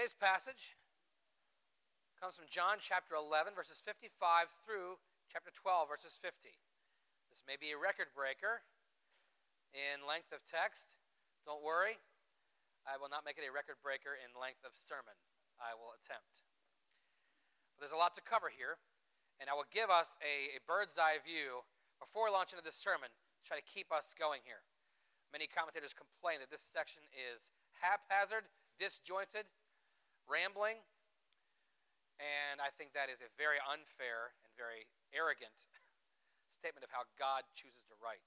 Today's passage comes from John chapter 11, verses 55 through chapter 12, verses 50. This may be a record breaker in length of text. Don't worry, I will not make it a record breaker in length of sermon. I will attempt. But there's a lot to cover here, and I will give us a bird's eye view before launching into this sermon to try to keep us going here. Many commentators complain that this section is haphazard, disjointed, rambling, and I think that is a very unfair and very arrogant statement of how God chooses to write.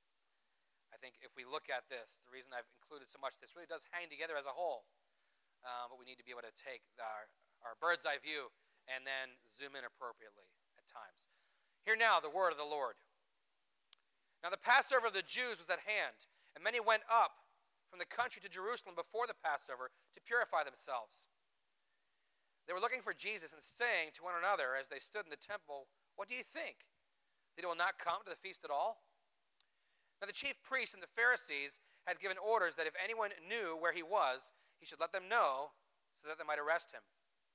I think if we look at this, the reason I've included so much, this really does hang together as a whole, but we need to be able to take our bird's eye view and then zoom in appropriately at times. Hear now the word of the Lord. Now the Passover of the Jews was at hand, and many went up from the country to Jerusalem before the Passover to purify themselves. They were looking for Jesus and saying to one another as they stood in the temple, "What do you think? That he will not come to the feast at all?" Now the chief priests and the Pharisees had given orders that if anyone knew where he was, he should let them know so that they might arrest him.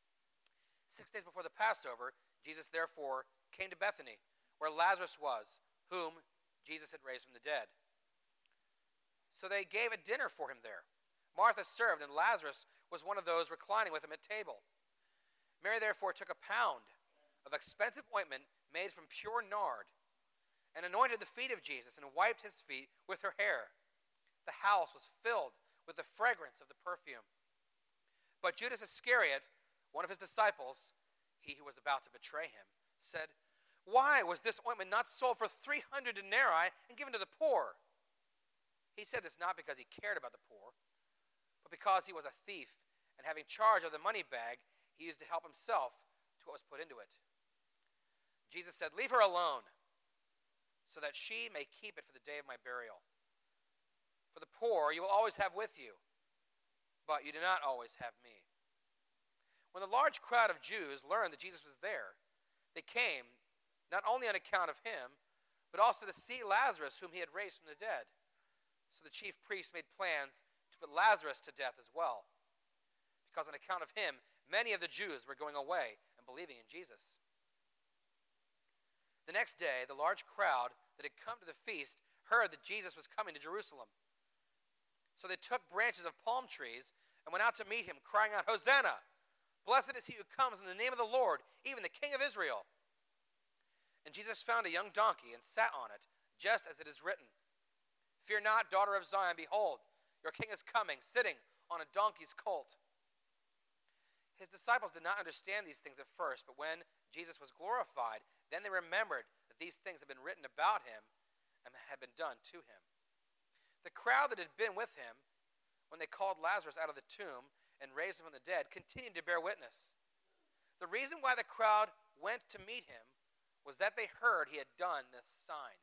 6 days before the Passover, Jesus therefore came to Bethany, where Lazarus was, whom Jesus had raised from the dead. So they gave a dinner for him there. Martha served, and Lazarus was one of those reclining with him at table. Mary therefore took a pound of expensive ointment made from pure nard, and anointed the feet of Jesus, and wiped his feet with her hair. The house was filled with the fragrance of the perfume. But Judas Iscariot, one of his disciples, he who was about to betray him, said, "Why was this ointment not sold for 300 denarii and given to the poor?" He said this not because he cared about the poor, but because he was a thief, and having charge of the money bag, he used to help himself to what was put into it. Jesus said, "Leave her alone, so that she may keep it for the day of my burial. For the poor you will always have with you, but you do not always have me." When the large crowd of Jews learned that Jesus was there, they came, not only on account of him, but also to see Lazarus, whom he had raised from the dead. So the chief priests made plans to put Lazarus to death as well, because on account of him, many of the Jews were going away and believing in Jesus. The next day, the large crowd that had come to the feast heard that Jesus was coming to Jerusalem. So they took branches of palm trees and went out to meet him, crying out, "Hosanna! Blessed is he who comes in the name of the Lord, even the King of Israel." And Jesus found a young donkey and sat on it, just as it is written, "Fear not, daughter of Zion, behold, your king is coming, sitting on a donkey's colt." His disciples did not understand these things at first, but when Jesus was glorified, then they remembered that these things had been written about him and had been done to him. The crowd that had been with him, when they called Lazarus out of the tomb and raised him from the dead, continued to bear witness. The reason why the crowd went to meet him was that they heard he had done this sign.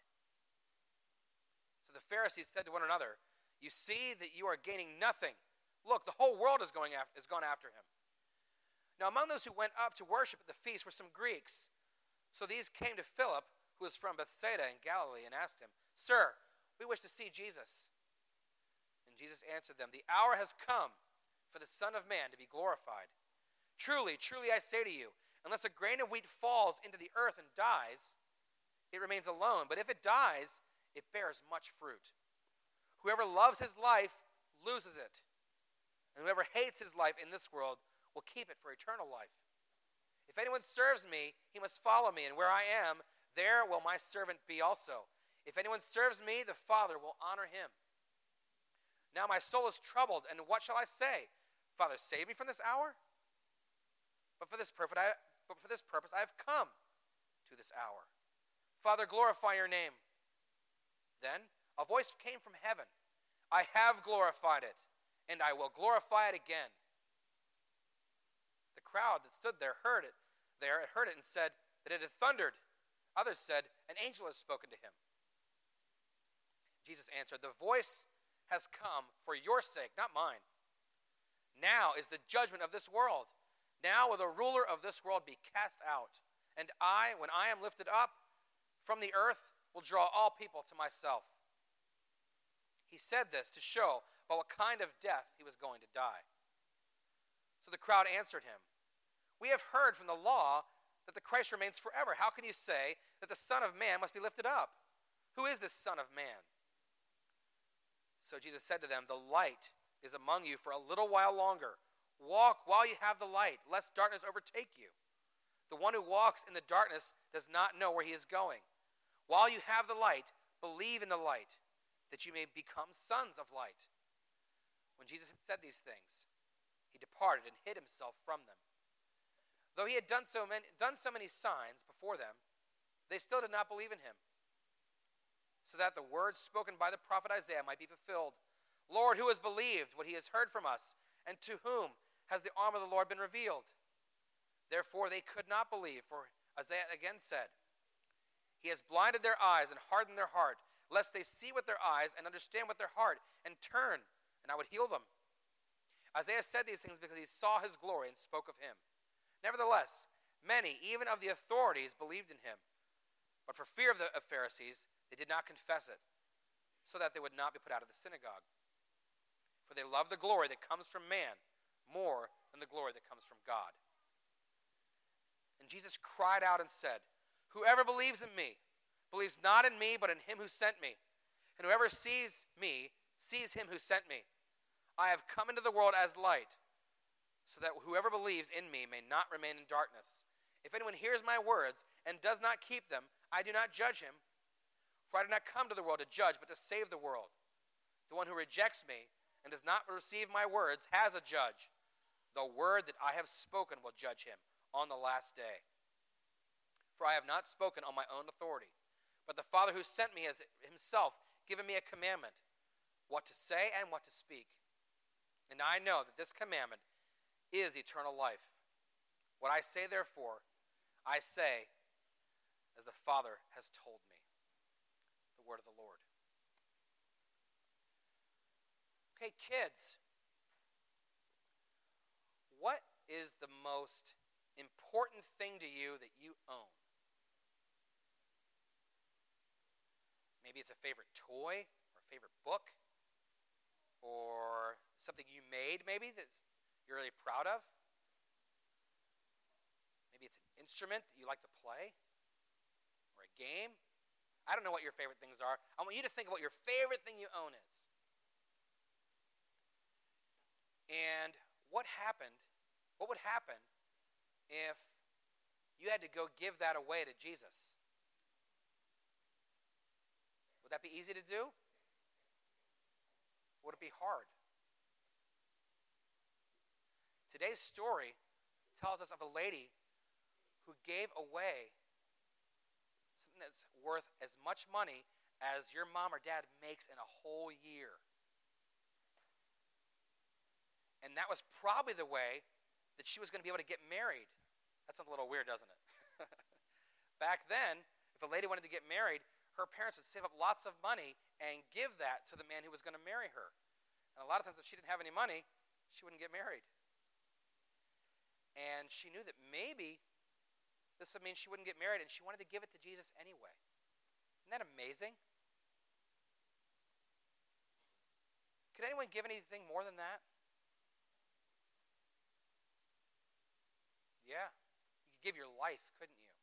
So the Pharisees said to one another, "You see that you are gaining nothing. Look, the whole world has gone after him." Now among those who went up to worship at the feast were some Greeks. So these came to Philip, who was from Bethsaida in Galilee, and asked him, "Sir, we wish to see Jesus." And Jesus answered them, "The hour has come for the Son of Man to be glorified. Truly, truly I say to you, unless a grain of wheat falls into the earth and dies, it remains alone. But if it dies, it bears much fruit. Whoever loves his life loses it, and whoever hates his life in this world will keep it for eternal life. If anyone serves me, he must follow me, and where I am, there will my servant be also. If anyone serves me, the Father will honor him. Now my soul is troubled, and what shall I say? Father, save me from this hour? But for this purpose I have come to this hour. Father, glorify your name." Then a voice came from heaven, "I have glorified it, and I will glorify it again." The crowd that stood there heard it and said that it had thundered. Others said, "An angel has spoken to him." Jesus answered, "The voice has come for your sake, not mine. Now is the judgment of this world. Now will the ruler of this world be cast out. And I, when I am lifted up from the earth, will draw all people to myself." He said this to show by what kind of death he was going to die. So the crowd answered him, "We have heard from the law that the Christ remains forever. How can you say that the Son of Man must be lifted up? Who is this Son of Man?" So Jesus said to them, "The light is among you for a little while longer. Walk while you have the light, lest darkness overtake you. The one who walks in the darkness does not know where he is going. While you have the light, believe in the light, that you may become sons of light." When Jesus had said these things, he departed and hid himself from them. Though he had done so many signs before them, they still did not believe in him, so that the words spoken by the prophet Isaiah might be fulfilled. "Lord, who has believed what he has heard from us, and to whom has the arm of the Lord been revealed?" Therefore they could not believe, for Isaiah again said, "He has blinded their eyes and hardened their heart, lest they see with their eyes and understand with their heart, and turn, and I would heal them." Isaiah said these things because he saw his glory and spoke of him. Nevertheless, many, even of the authorities, believed in him. But for fear of the Pharisees, they did not confess it, so that they would not be put out of the synagogue. For they love the glory that comes from man more than the glory that comes from God. And Jesus cried out and said, "Whoever believes in me believes not in me, but in him who sent me. And whoever sees me sees him who sent me. I have come into the world as light, so that whoever believes in me may not remain in darkness. If anyone hears my words and does not keep them, I do not judge him. For I did not come to the world to judge, but to save the world. The one who rejects me and does not receive my words has a judge. The word that I have spoken will judge him on the last day. For I have not spoken on my own authority, but the Father who sent me has himself given me a commandment, what to say and what to speak. And I know that this commandment is eternal life. What I say, therefore, I say as the Father has told me." The word of the Lord. Okay, kids, what is the most important thing to you that you own? Maybe it's a favorite toy or a favorite book or something you made maybe that you're really proud of. Maybe it's an instrument that you like to play or a game. I don't know what your favorite things are. I want you to think of what your favorite thing you own is. And what would happen if you had to go give that away to Jesus? Would that be easy to do? Would it be hard? Today's story tells us of a lady who gave away something that's worth as much money as your mom or dad makes in a whole year. And that was probably the way that she was going to be able to get married. That sounds a little weird, doesn't it? Back then, if a lady wanted to get married, her parents would save up lots of money and give that to the man who was going to marry her. And a lot of times if she didn't have any money, she wouldn't get married. And she knew that maybe this would mean she wouldn't get married, and she wanted to give it to Jesus anyway. Isn't that amazing? Could anyone give anything more than that? Yeah. You could give your life, couldn't you?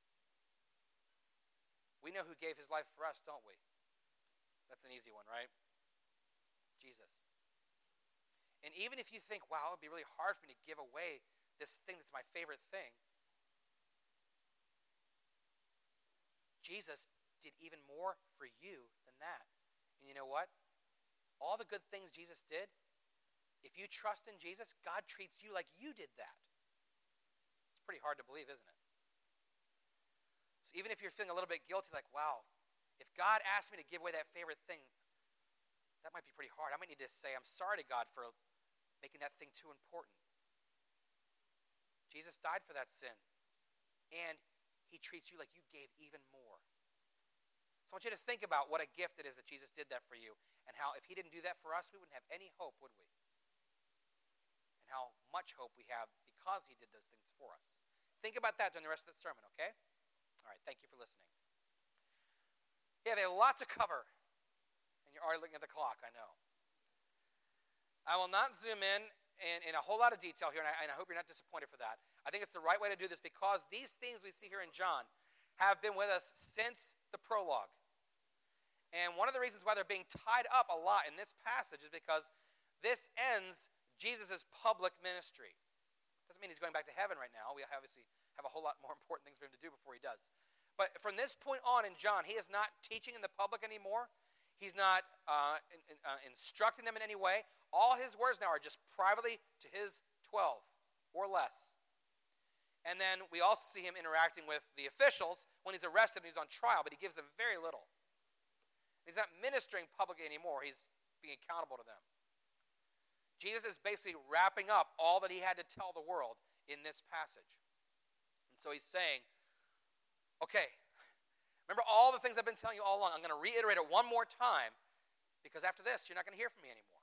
We know who gave his life for us, don't we? That's an easy one, right? Jesus. And even if you think, wow, it would be really hard for me to give away this thing that's my favorite thing, Jesus did even more for you than that. And you know what? All the good things Jesus did, if you trust in Jesus, God treats you like you did that. It's pretty hard to believe, isn't it? So even if you're feeling a little bit guilty, like, wow, if God asked me to give away that favorite thing, that might be pretty hard. I might need to say, I'm sorry to God for making that thing too important. Jesus died for that sin. And he treats you like you gave even more. So I want you to think about what a gift it is that Jesus did that for you, and how if he didn't do that for us, we wouldn't have any hope, would we? And how much hope we have because he did those things for us. Think about that during the rest of the sermon, okay? All right, thank you for listening. You have a lot to cover, and you're already looking at the clock, I know. I will not zoom in in a whole lot of detail here, and I hope you're not disappointed for that. I think it's the right way to do this because these themes we see here in John have been with us since the prologue. And one of the reasons why they're being tied up a lot in this passage is because this ends Jesus' public ministry. Doesn't mean he's going back to heaven right now. We obviously have a whole lot more important things for him to do before he does. But from this point on in John, he is not teaching in the public anymore. He's not instructing them in any way. All his words now are just privately to his 12 or less. And then we also see him interacting with the officials when he's arrested and he's on trial, but he gives them very little. He's not ministering publicly anymore. He's being accountable to them. Jesus is basically wrapping up all that he had to tell the world in this passage. And so he's saying, okay, remember all the things I've been telling you all along. I'm going to reiterate it one more time because after this, you're not going to hear from me anymore.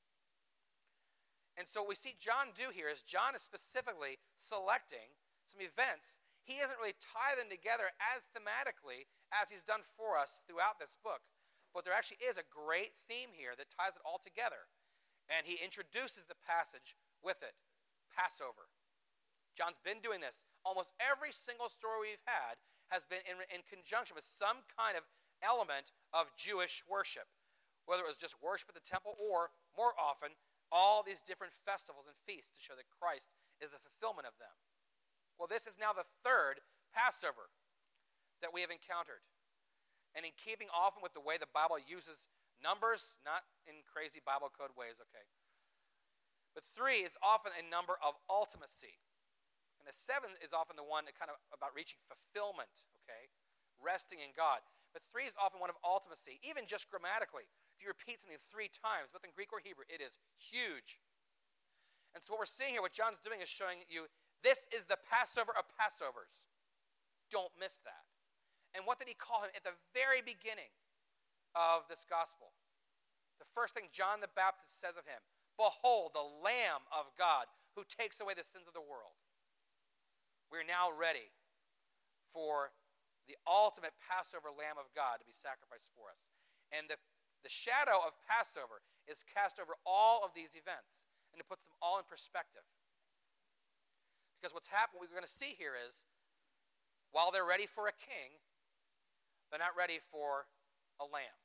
And so what we see John do here is John is specifically selecting some events. He doesn't really tie them together as thematically as he's done for us throughout this book. But there actually is a great theme here that ties it all together. And he introduces the passage with it, Passover. John's been doing this. Almost every single story we've had has been in conjunction with some kind of element of Jewish worship, whether it was just worship at the temple or, more often, all these different festivals and feasts to show that Christ is the fulfillment of them. Well, this is now the third Passover that we have encountered. And in keeping often with the way the Bible uses numbers, not in crazy Bible code ways, okay. But 3 is often a number of ultimacy. And the 7 is often the one that kind of about reaching fulfillment, okay, resting in God. But 3 is often one of ultimacy, even just grammatically. If you repeat something 3 times, both in Greek or Hebrew, it is huge. And so what we're seeing here, what John's doing is showing you, this is the Passover of Passovers. Don't miss that. And what did he call him at the very beginning of this gospel? The first thing John the Baptist says of him, behold, the Lamb of God who takes away the sins of the world. We're now ready for the ultimate Passover Lamb of God to be sacrificed for us. And the shadow of Passover is cast over all of these events, and it puts them all in perspective. Because what's happened, what we're going to see here is, while they're ready for a king, they're not ready for a lamb.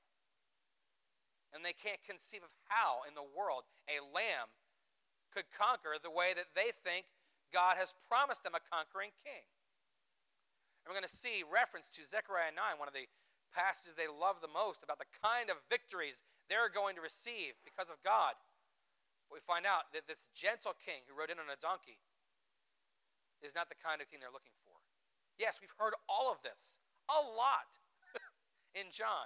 And they can't conceive of how in the world a lamb could conquer the way that they think God has promised them a conquering king. And we're going to see reference to Zechariah 9, one of the passages they love the most about the kind of victories they're going to receive because of God. But we find out that this gentle king who rode in on a donkey is not the kind of king they're looking for. Yes, we've heard all of this, a lot, in John.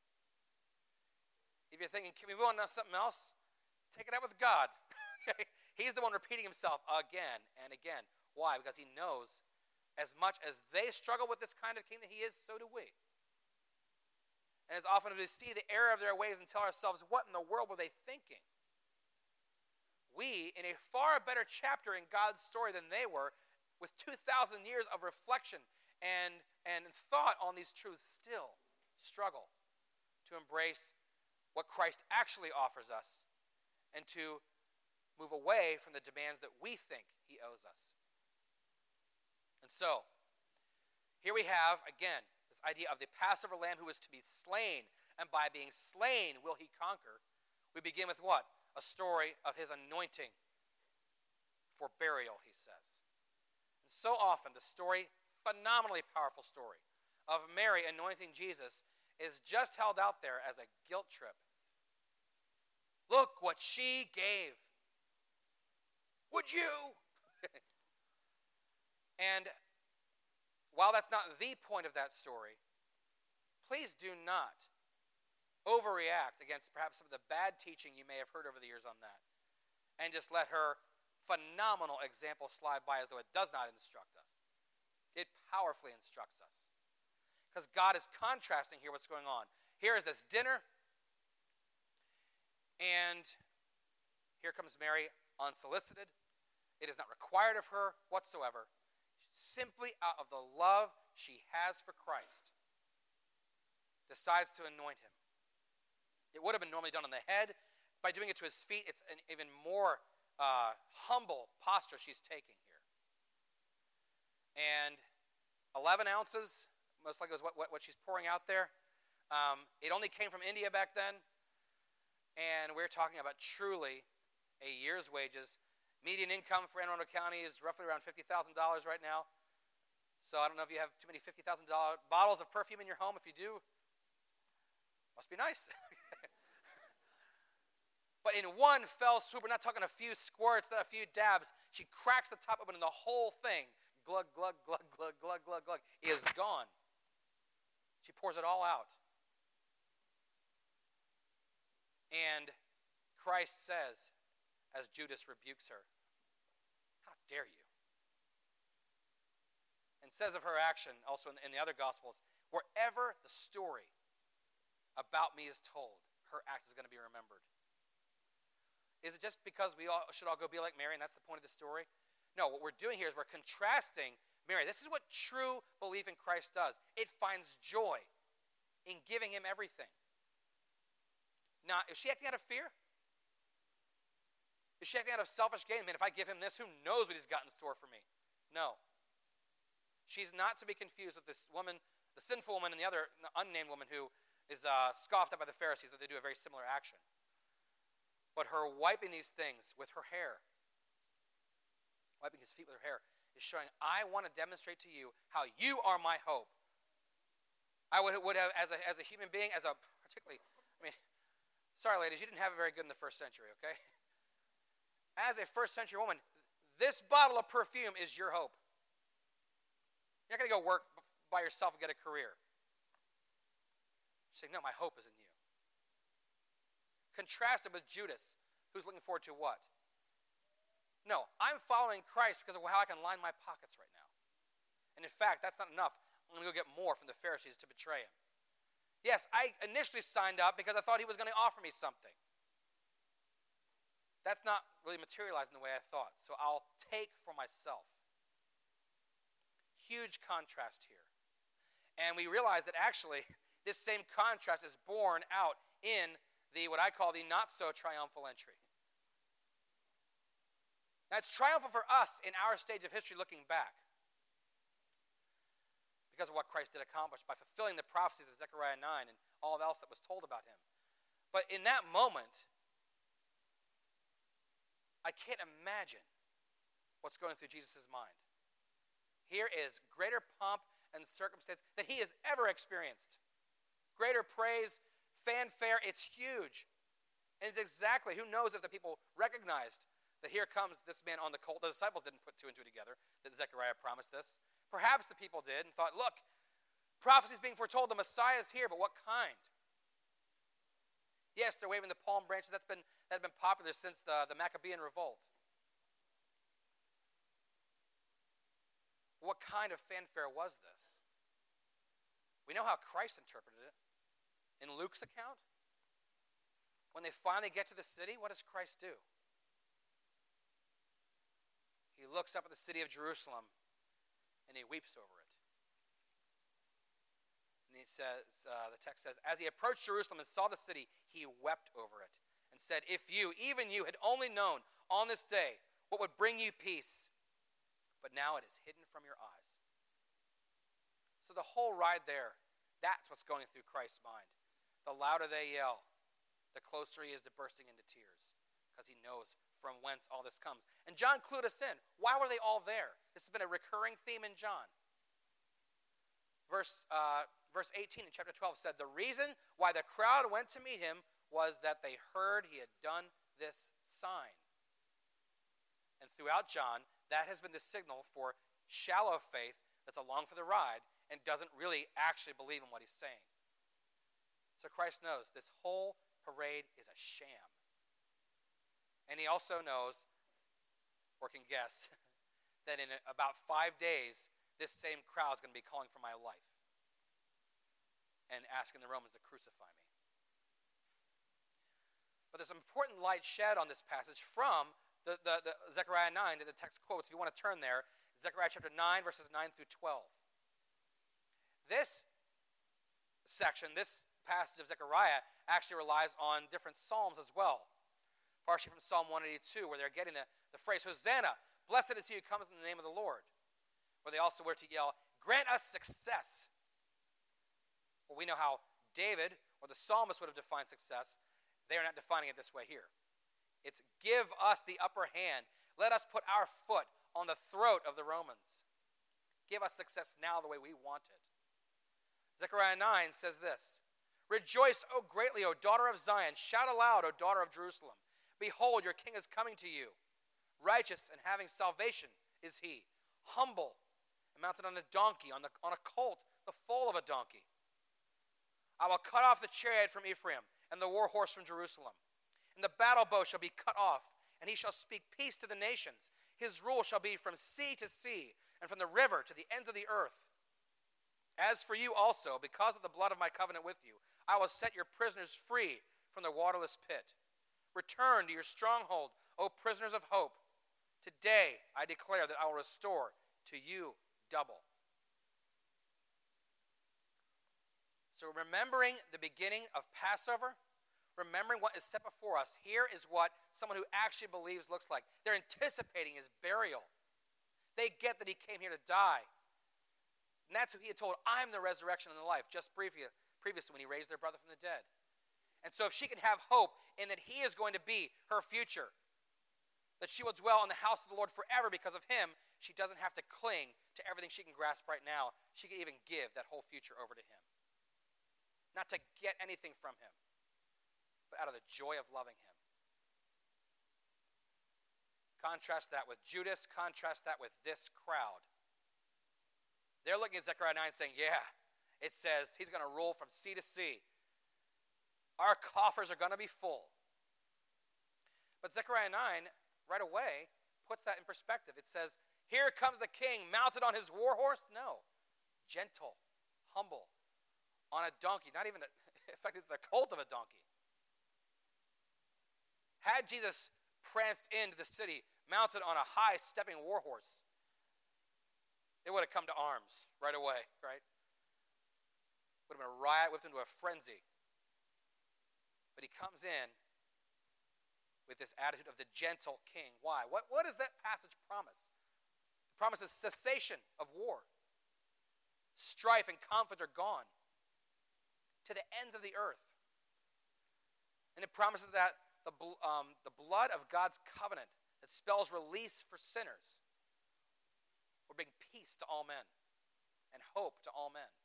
If you're thinking, can we move on to something else? Take it out with God. Okay? He's the one repeating himself again and again. Why? Because he knows as much as they struggle with this kind of king that he is, so do we. And as often as we see the error of their ways and tell ourselves, what in the world were they thinking? We, in a far better chapter in God's story than they were, with 2,000 years of reflection and thought on these truths, still struggle to embrace what Christ actually offers us and to move away from the demands that we think he owes us. And so, here we have, again, this idea of the Passover lamb who is to be slain, and by being slain will he conquer. We begin with what? A story of his anointing for burial, he says. And so often, the story, phenomenally powerful story, of Mary anointing Jesus is just held out there as a guilt trip. Look what she gave. Would you? And while that's not the point of that story, please do not overreact against perhaps some of the bad teaching you may have heard over the years on that, and just let her phenomenal example slide by as though it does not instruct us. It powerfully instructs us. Because God is contrasting here what's going on. Here is this dinner, and here comes Mary unsolicited. It is not required of her whatsoever. Simply out of the love she has for Christ, decides to anoint him. It would have been normally done on the head. By doing it to his feet, it's an even more humble posture she's taking here. And 11 ounces, most likely was what she's pouring out there. It only came from India back then. And we're talking about truly a year's wages. Median income for Anne Arundel County is roughly around $50,000 right now. So I don't know if you have too many $50,000 bottles of perfume in your home. If you do, must be nice. But in one fell swoop, we're not talking a few squirts, not a few dabs. She cracks the top open and the whole thing, glug, glug, glug, glug, glug, glug, glug, is gone. She pours it all out. And Christ says, as Judas rebukes her, "How dare you?" And says of her action, also in the other Gospels, wherever the story about me is told, her act is going to be remembered. Is it just because we all should all go be like Mary and that's the point of the story? No, what we're doing here is we're contrasting Mary. This is what true belief in Christ does. It finds joy in giving him everything. Now, is she acting out of fear? Is she acting out of selfish gain? Man, if I give him this, who knows what he's got in store for me? No. She's not to be confused with this woman, the sinful woman, and the other unnamed woman who is scoffed at by the Pharisees, but they do a very similar action. But her wiping these things with her hair, wiping his feet with her hair, is showing, I want to demonstrate to you how you are my hope. I would have, as a human being, particularly, sorry ladies, you didn't have it very good in the first century, okay? As a first century woman, this bottle of perfume is your hope. You're not going to go work by yourself and get a career. You're saying, no, my hope is in you. Contrasted with Judas, who's looking forward to what? No, I'm following Christ because of how I can line my pockets right now. And in fact, that's not enough. I'm going to go get more from the Pharisees to betray him. Yes, I initially signed up because I thought he was going to offer me something. That's not really materializing the way I thought, so I'll take for myself. Huge contrast here. And we realize that actually this same contrast is borne out in what I call the not-so-triumphal entry. That's triumphal for us in our stage of history looking back because of what Christ did accomplish by fulfilling the prophecies of Zechariah 9 and all else that was told about him. But in that moment, I can't imagine what's going through Jesus' mind. Here is greater pomp and circumstance than he has ever experienced. Greater praise, fanfare, it's huge. And it's exactly, who knows if the people recognized that here comes this man on the colt. The disciples didn't put two and two together, that Zechariah promised this. Perhaps the people did and thought, look, prophecy is being foretold, the Messiah is here, but what kind? Yes, they're waving the palm branches. That had been popular since the Maccabean revolt. What kind of fanfare was this? We know how Christ interpreted it. In Luke's account, when they finally get to the city, what does Christ do? He looks up at the city of Jerusalem and he weeps over it. And he says, the text says, as he approached Jerusalem and saw the city, he wept over it and said, if you, even you, had only known on this day what would bring you peace, but now it is hidden from your eyes. So the whole ride there, that's what's going through Christ's mind. The louder they yell, the closer he is to bursting into tears because he knows from whence all this comes. And John clued us in. Why were they all there? This has been a recurring theme in John. Verse 18 in chapter 12 said, the reason why the crowd went to meet him was that they heard he had done this sign. And throughout John, that has been the signal for shallow faith that's along for the ride and doesn't really actually believe in what he's saying. So Christ knows this whole parade is a sham. And he also knows, or can guess, that in about 5 days, this same crowd is going to be calling for my life and asking the Romans to crucify me. But there's an important light shed on this passage from the Zechariah 9 that the text quotes. If you want to turn there, Zechariah chapter 9, verses 9 through 12. This section, this passage of Zechariah actually relies on different psalms as well. Partially from Psalm 182, where they're getting the phrase, Hosanna, blessed is he who comes in the name of the Lord. Or they also were to yell, grant us success. Well, we know how David or the psalmist would have defined success. They are not defining it this way here. It's give us the upper hand. Let us put our foot on the throat of the Romans. Give us success now the way we want it. Zechariah 9 says this, rejoice, O greatly, O daughter of Zion. Shout aloud, O daughter of Jerusalem. Behold, your king is coming to you. Righteous and having salvation is he. Humble and mounted on a donkey, on a colt, the foal of a donkey. I will cut off the chariot from Ephraim and the war horse from Jerusalem. And the battle bow shall be cut off, and he shall speak peace to the nations. His rule shall be from sea to sea, and from the river to the ends of the earth. As for you also, because of the blood of my covenant with you, I will set your prisoners free from the waterless pit. Return to your stronghold, O prisoners of hope. Today I declare that I will restore to you double. So remembering the beginning of Passover, remembering what is set before us, here is what someone who actually believes looks like. They're anticipating his burial. They get that he came here to die. And that's who he had told, I'm the resurrection and the life, just previously when he raised their brother from the dead. And so if she can have hope in that he is going to be her future, that she will dwell in the house of the Lord forever because of him, she doesn't have to cling to everything she can grasp right now. She can even give that whole future over to him. Not to get anything from him, but out of the joy of loving him. Contrast that with Judas. Contrast that with this crowd. They're looking at Zechariah 9 saying, yeah, it says he's going to rule from sea to sea. Our coffers are going to be full. But Zechariah 9, right away, puts that in perspective. It says, here comes the king mounted on his war horse. No, gentle, humble, on a donkey. Not even, in fact, it's the colt of a donkey. Had Jesus pranced into the city, mounted on a high stepping war horse, it would have come to arms right away, right? Would have been a riot, whipped into a frenzy. But he comes in with this attitude of the gentle king. Why? What does that passage promise? It promises cessation of war. Strife and conflict are gone to the ends of the earth. And it promises that the blood of God's covenant that spells release for sinners will bring peace to all men and hope to all men.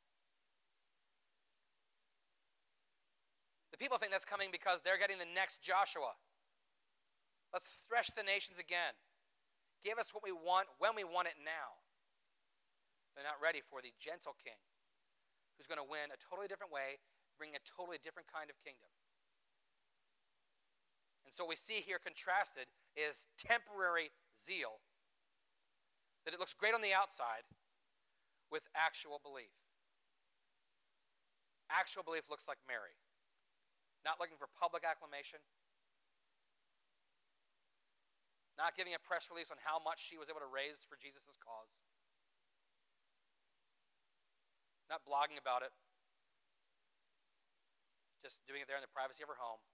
The people think that's coming because they're getting the next Joshua. Let's thresh the nations again. Give us what we want when we want it now. They're not ready for the gentle king who's going to win a totally different way, bring a totally different kind of kingdom. And so what we see here contrasted is temporary zeal, that it looks great on the outside, with actual belief. Actual belief looks like Mary, not looking for public acclamation, not giving a press release on how much she was able to raise for Jesus' cause, not blogging about it, just doing it there in the privacy of her home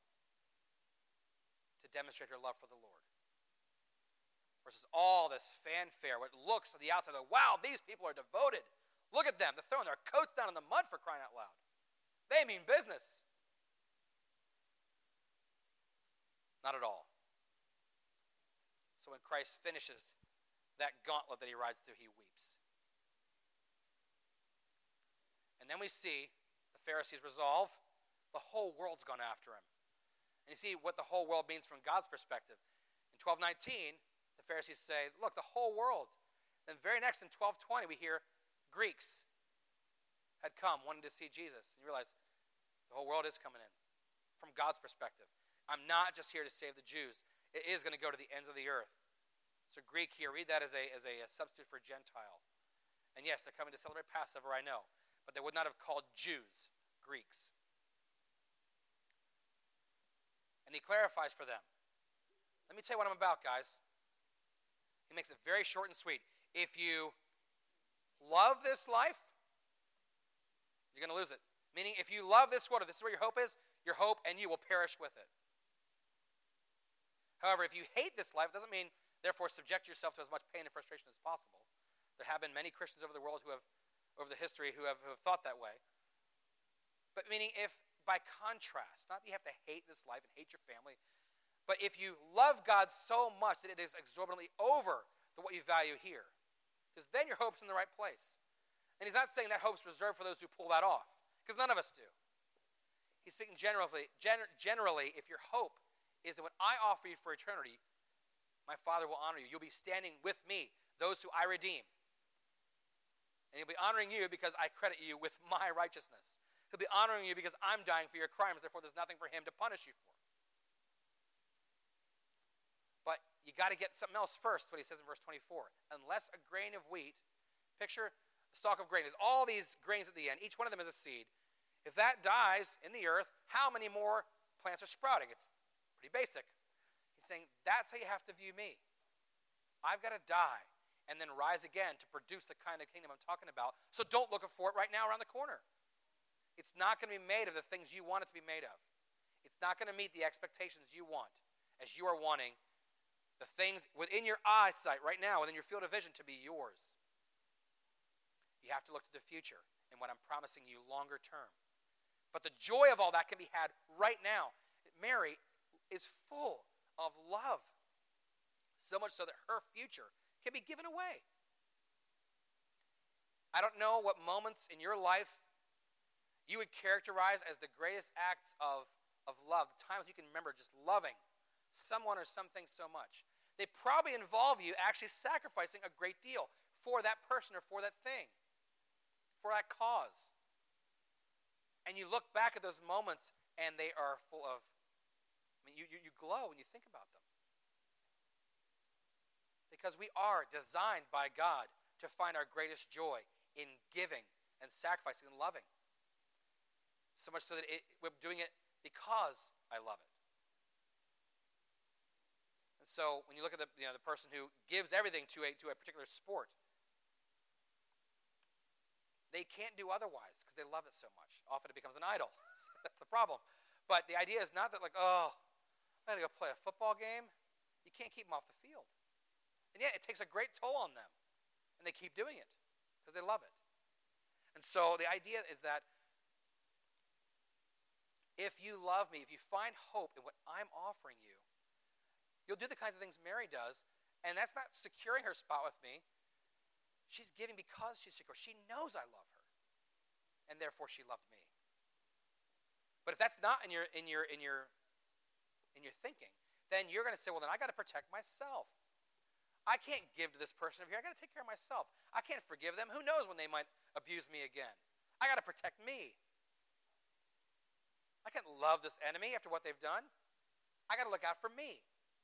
to demonstrate her love for the Lord. Versus all this fanfare, what looks on the outside like, wow, these people are devoted. Look at them. They're throwing their coats down in the mud, for crying out loud. They mean business. Not at all. So when Christ finishes that gauntlet that he rides through, he weeps. And then we see the Pharisees resolve, the whole world's gone after him. And you see what the whole world means from God's perspective. In 12:19, the Pharisees say, look, the whole world. Then very next in 12:20, we hear Greeks had come wanting to see Jesus. And you realize the whole world is coming in from God's perspective. I'm not just here to save the Jews. It is going to go to the ends of the earth. So Greek here, read that as a substitute for Gentile. And yes, they're coming to celebrate Passover, I know. But they would not have called Jews Greeks. And he clarifies for them. Let me tell you what I'm about, guys. He makes it very short and sweet. If you love this life, you're going to lose it. Meaning, if you love this world, if this is where your hope is, your hope and you will perish with it. However, if you hate this life, it doesn't mean Therefore, subject yourself to as much pain and frustration as possible. There have been many Christians over the world over the history, who have thought that way. But meaning, if by contrast, not that you have to hate this life and hate your family, but if you love God so much that it is exorbitantly over what you value here, because then your hope's in the right place. And he's not saying that hope's reserved for those who pull that off, because none of us do. He's speaking generally, if your hope is that what I offer you for eternity, my Father will honor you. You'll be standing with me, those who I redeem. And he'll be honoring you because I credit you with my righteousness. He'll be honoring you because I'm dying for your crimes, therefore there's nothing for him to punish you for. But you got to get something else first, what he says in verse 24. Unless a grain of wheat, picture a stalk of grain. There's all these grains at the end. Each one of them is a seed. If that dies in the earth, how many more plants are sprouting? It's pretty basic. He's saying that's how you have to view me. I've got to die and then rise again to produce the kind of kingdom I'm talking about. So don't look for it right now around the corner. It's not going to be made of the things you want it to be made of. It's not going to meet the expectations you want as you are wanting the things within your eyesight right now, within your field of vision, to be yours. You have to look to the future and what I'm promising you longer term. But the joy of all that can be had right now. Mary is full of love, so much so that her future can be given away. I don't know what moments in your life you would characterize as the greatest acts of love, the times you can remember just loving someone or something so much. They probably involve you actually sacrificing a great deal for that person or for that thing, for that cause. And you look back at those moments and they are full of, you glow when you think about them. Because we are designed by God to find our greatest joy in giving and sacrificing and loving. So much so that we're doing it because I love it. And so when you look at the person who gives everything to a particular sport, they can't do otherwise because they love it so much. Often it becomes an idol. That's the problem. But the idea is not that I got to go play a football game. You can't keep them off the field. And yet it takes a great toll on them. And they keep doing it because they love it. And so the idea is that if you love me, if you find hope in what I'm offering you, you'll do the kinds of things Mary does. And that's not securing her spot with me. She's giving because she's secure. She knows I love her, and therefore she loved me. But if that's not in your thinking, then you're going to say, well, then I got to protect myself. I can't give to this person over here. I got to take care of myself. I can't forgive them. Who knows when they might abuse me again? I got to protect me. I can't love this enemy after what they've done. I got to look out for me.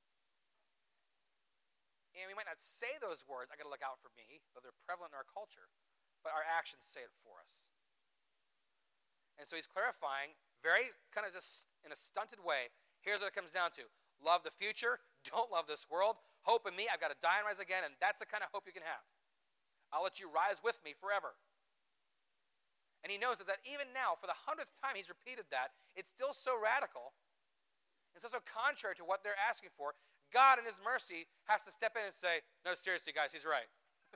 And we might not say those words, I got to look out for me, though they're prevalent in our culture, but our actions say it for us. And so he's clarifying, very kind of just in a stunted way, here's what it comes down to. Love the future, don't love this world. Hope in me, I've got to die and rise again, and that's the kind of hope you can have. I'll let you rise with me forever. And he knows that even now, for the 100th time he's repeated that, it's still so radical, it's so contrary to what they're asking for. God in his mercy has to step in and say, no, seriously, guys, he's right.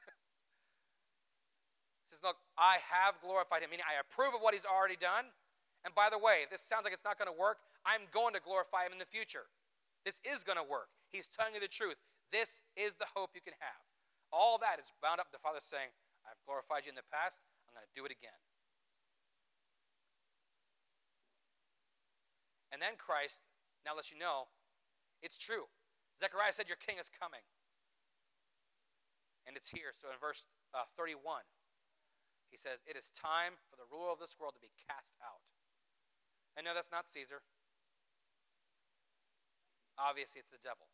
He says, look, I have glorified him, meaning I approve of what he's already done. And by the way, if this sounds like it's not going to work, I'm going to glorify him in the future. This is going to work. He's telling you the truth. This is the hope you can have. All that is bound up. The Father's saying, I've glorified you in the past. I'm going to do it again. And then Christ now lets you know it's true. Zechariah said, your king is coming. And it's here. So in verse 31, he says, it is time for the ruler of this world to be cast out. And no, that's not Caesar. Obviously, it's the devil.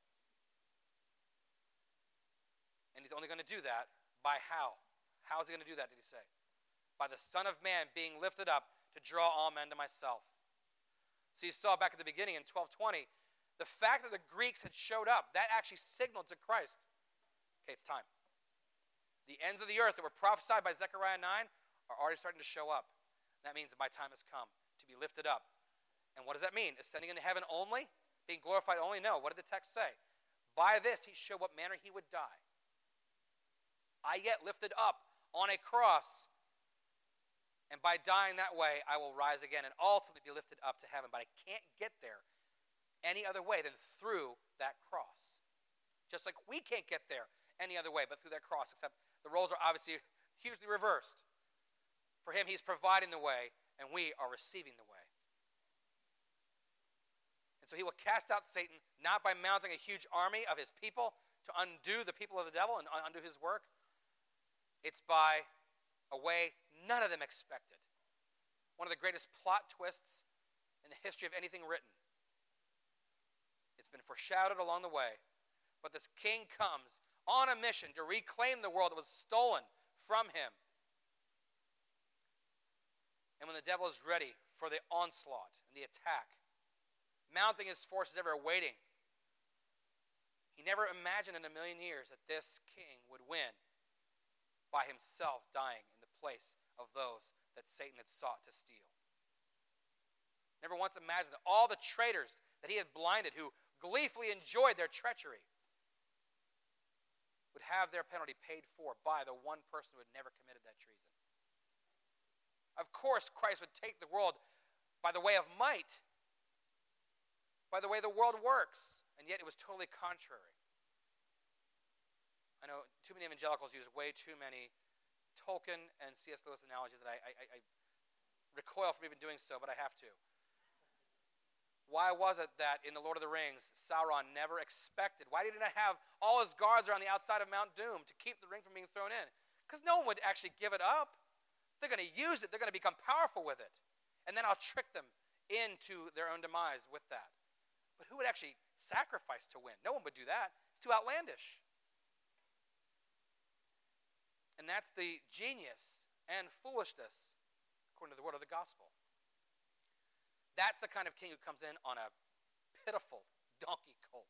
And he's only going to do that by how? How is he going to do that, did he say? By the Son of Man being lifted up to draw all men to myself. So you saw back at the beginning in 12:20, the fact that the Greeks had showed up, that actually signaled to Christ, okay, it's time. The ends of the earth that were prophesied by Zechariah 9 are already starting to show up. That means that my time has come to be lifted up. And what does that mean? Ascending into heaven only? Being glorified only? No. What did the text say? By this he showed what manner he would die. I get lifted up on a cross, and by dying that way, I will rise again and ultimately be lifted up to heaven. But I can't get there any other way than through that cross. Just like we can't get there any other way but through that cross, except the roles are obviously hugely reversed. For him, he's providing the way, and we are receiving the way. And so he will cast out Satan, not by mounting a huge army of his people to undo the people of the devil and undo his work. It's by a way none of them expected. One of the greatest plot twists in the history of anything written. It's been foreshadowed along the way. But this king comes on a mission to reclaim the world that was stolen from him. And when the devil is ready for the onslaught and the attack, mounting his forces everywhere, waiting, he never imagined in a million years that this king would win by himself dying in the place of those that Satan had sought to steal. Never once imagined that all the traitors that he had blinded, who gleefully enjoyed their treachery, would have their penalty paid for by the one person who had never committed that treason. Of course, Christ would take the world by the way of might, by the way the world works, and yet it was totally contrary. I know too many evangelicals use way too many Tolkien and C.S. Lewis analogies that I recoil from even doing so, but I have to. Why was it that in The Lord of the Rings, Sauron never expected? Why didn't he have all his guards around the outside of Mount Doom to keep the ring from being thrown in? Because no one would actually give it up. They're going to use it. They're going to become powerful with it. And then I'll trick them into their own demise with that. But who would actually sacrifice to win? No one would do that. It's too outlandish. And that's the genius and foolishness, according to the word of the gospel. That's the kind of king who comes in on a pitiful donkey colt,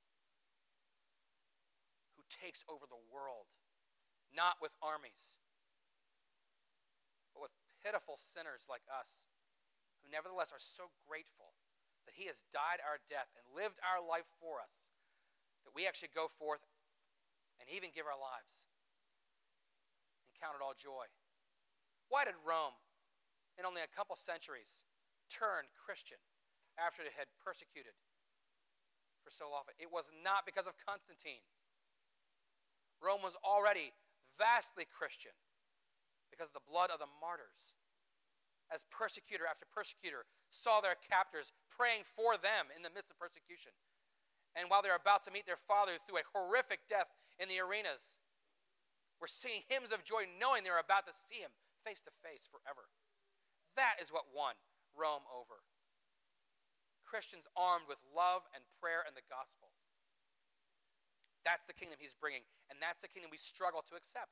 who takes over the world, not with armies, but with pitiful sinners like us, who nevertheless are so grateful that he has died our death and lived our life for us, that we actually go forth and even give our lives and count it all joy. Why did Rome, in only a couple centuries, turn Christian after it had persecuted for so often? It was not because of Constantine. Rome was already vastly Christian because of the blood of the martyrs. As persecutor after persecutor saw their captors praying for them in the midst of persecution. And while they're about to meet their father through a horrific death in the arenas, were singing hymns of joy knowing they were about to see him face to face forever. That is what won Rome over. Christians armed with love and prayer and the gospel. That's the kingdom he's bringing, and that's the kingdom we struggle to accept.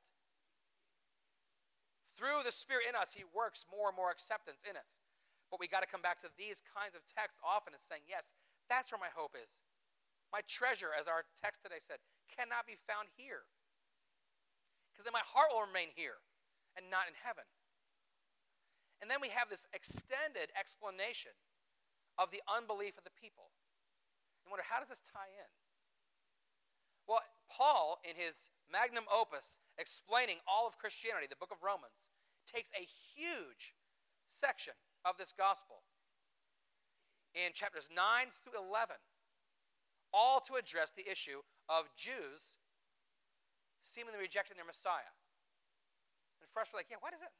Through the Spirit in us, he works more and more acceptance in us. But we got to come back to these kinds of texts often and saying, yes, that's where my hope is. My treasure, as our text today said, cannot be found here. Because then my heart will remain here and not in heaven. And then we have this extended explanation of the unbelief of the people. And wonder, how does this tie in? Well, Paul, in his magnum opus, explaining all of Christianity, the book of Romans, takes a huge section of this gospel in chapters 9 through 11, all to address the issue of Jews seemingly rejecting their Messiah. And for us, we're like, yeah, why is this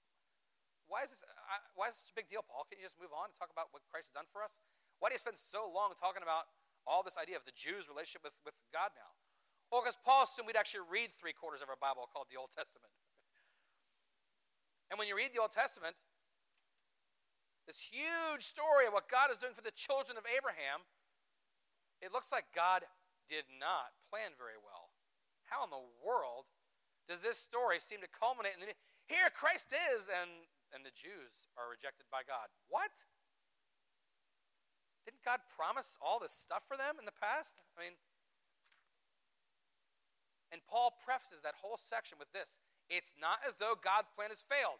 such a big deal, Paul? Can't you just move on and talk about what Christ has done for us? Why do you spend so long talking about all this idea of the Jews' relationship with God now? Well, because Paul assumed we'd actually read 3/4 of our Bible called the Old Testament. And when you read the Old Testament, this huge story of what God is doing for the children of Abraham, it looks like God did not plan very well. How in the world does this story seem to culminate in here Christ is, and the Jews are rejected by God? What? Didn't God promise all this stuff for them in the past? And Paul prefaces that whole section with this: it's not as though God's plan has failed.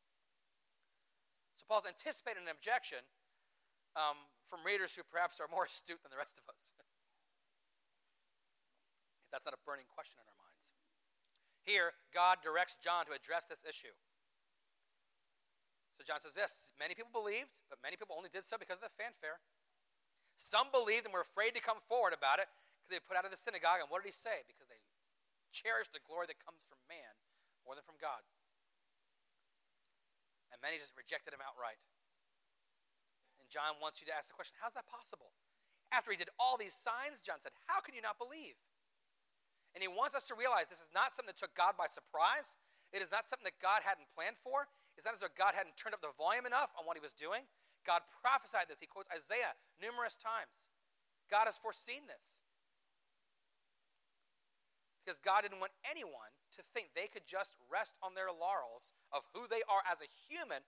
So Paul's anticipating an objection from readers who perhaps are more astute than the rest of us. That's not a burning question in our minds. Here, God directs John to address this issue. So John says this, many people believed, but many people only did so because of the fanfare. Some believed and were afraid to come forward about it because they were put out of the synagogue. And what did he say? Because they cherished the glory that comes from man more than from God. And many just rejected him outright. And John wants you to ask the question, how's that possible? After he did all these signs, John said, how can you not believe? And he wants us to realize this is not something that took God by surprise. It is not something that God hadn't planned for. It's not as though God hadn't turned up the volume enough on what he was doing. God prophesied this. He quotes Isaiah numerous times. God has foreseen this. Because God didn't want anyone to think they could just rest on their laurels of who they are as a human,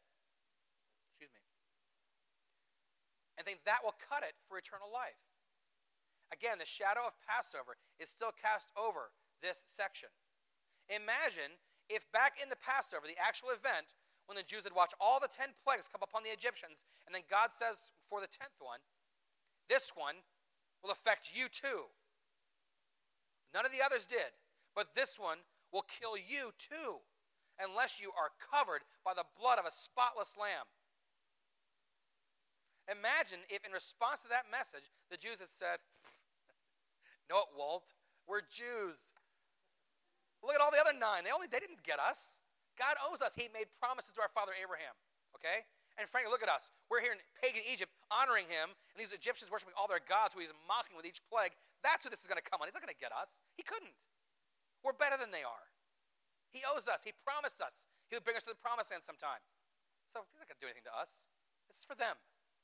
and think that will cut it for eternal life. Again, the shadow of Passover is still cast over this section. Imagine if back in the Passover, the actual event, when the Jews had watched all the 10 plagues come upon the Egyptians, and then God says for the 10th one, this one will affect you too. None of the others did, but this one will kill you too, unless you are covered by the blood of a spotless lamb. Imagine if in response to that message, the Jews had said, no, it won't. We're Jews. Look at all the other 9. They didn't get us. God owes us. He made promises to our father Abraham. Okay? And frankly, look at us. We're here in pagan Egypt honoring him, and these Egyptians worshiping all their gods who he's mocking with each plague. That's who this is going to come on. He's not going to get us. He couldn't. We're better than they are. He owes us. He promised us he would bring us to the promised land sometime. So he's not going to do anything to us. This is for them.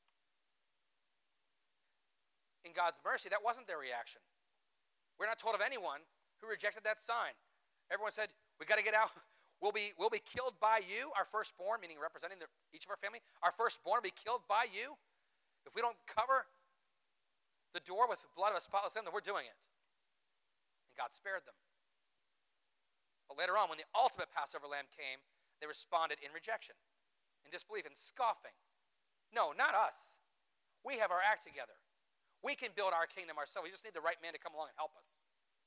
In God's mercy, that wasn't their reaction. We're not told of anyone who rejected that sign. Everyone said, we got to get out. We'll be killed by you, our firstborn, meaning representing each of our family. Our firstborn will be killed by you. If we don't cover the door with the blood of a spotless lamb, then we're doing it. And God spared them. But later on, when the ultimate Passover lamb came, they responded in rejection, in disbelief, in scoffing. No, not us. We have our act together. We can build our kingdom ourselves. We just need the right man to come along and help us.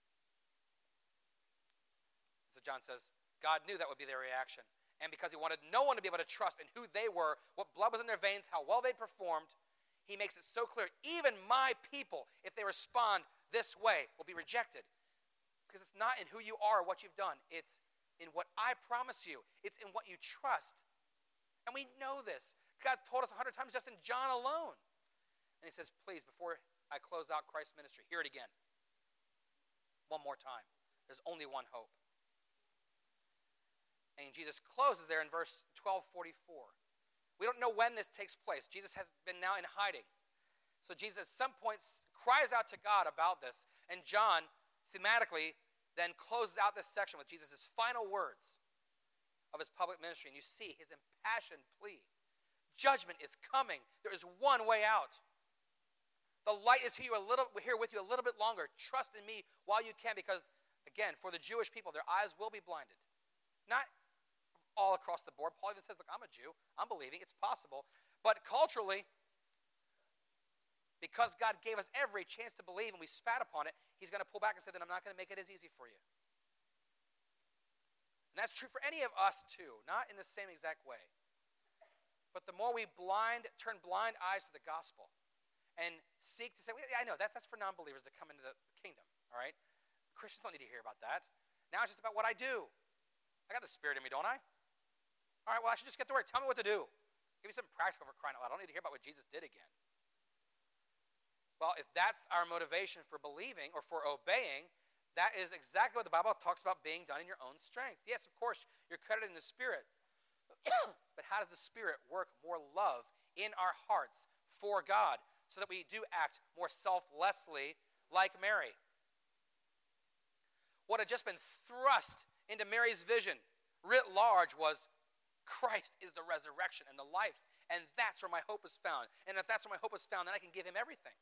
So John says, God knew that would be their reaction. And because he wanted no one to be able to trust in who they were, what blood was in their veins, how well they'd performed, he makes it so clear, even my people, if they respond this way, will be rejected. Because it's not in who you are or what you've done. It's in what I promise you. It's in what you trust. And we know this. God's told us 100 times just in John alone. And he says, please, before I close out Christ's ministry, hear it again. One more time. There's only one hope. And Jesus closes there in verse 12:44. We don't know when this takes place. Jesus has been now in hiding. So Jesus at some point cries out to God about this. And John, thematically, then closes out this section with Jesus' final words of his public ministry. And you see his impassioned plea. Judgment is coming. There is one way out. The light is here with you a little bit longer. Trust in me while you can, because, again, for the Jewish people, their eyes will be blinded. Not all across the board. Paul even says, look, I'm a Jew. I'm believing. It's possible. But culturally, because God gave us every chance to believe and we spat upon it, he's going to pull back and say, then I'm not going to make it as easy for you. And that's true for any of us too, not in the same exact way. But the more we turn blind eyes to the gospel and seek to say, well, yeah, I know, that's for non-believers to come into the kingdom, all right? Christians don't need to hear about that. Now it's just about what I do. I got the Spirit in me, don't I? All right, well, I should just get to work. Tell me what to do. Give me something practical for crying out loud. I don't need to hear about what Jesus did again. Well, if that's our motivation for believing or for obeying, that is exactly what the Bible talks about being done in your own strength. Yes, of course, you're credited in the Spirit. But how does the Spirit work more love in our hearts for God so that we do act more selflessly like Mary? What had just been thrust into Mary's vision writ large was Christ is the resurrection and the life, and that's where my hope is found. And if that's where my hope is found, then I can give him everything.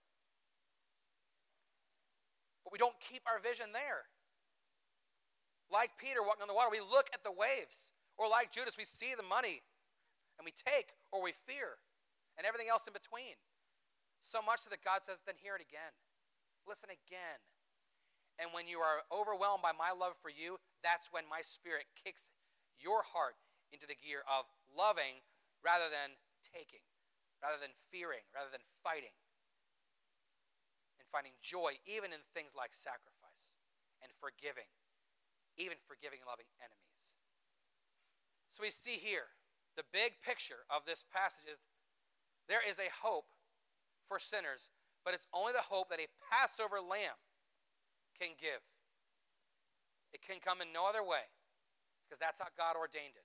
But we don't keep our vision there. Like Peter walking on the water, we look at the waves. Or like Judas, we see the money, and we take, or we fear, and everything else in between. So much so that God says, then hear it again. Listen again. And when you are overwhelmed by my love for you, that's when my Spirit kicks your heart into the gear of loving rather than taking, rather than fearing, rather than fighting, and finding joy even in things like sacrifice and forgiving, even forgiving and loving enemies. So we see here, the big picture of this passage is there is a hope for sinners, but it's only the hope that a Passover lamb can give. It can come in no other way, because that's how God ordained it.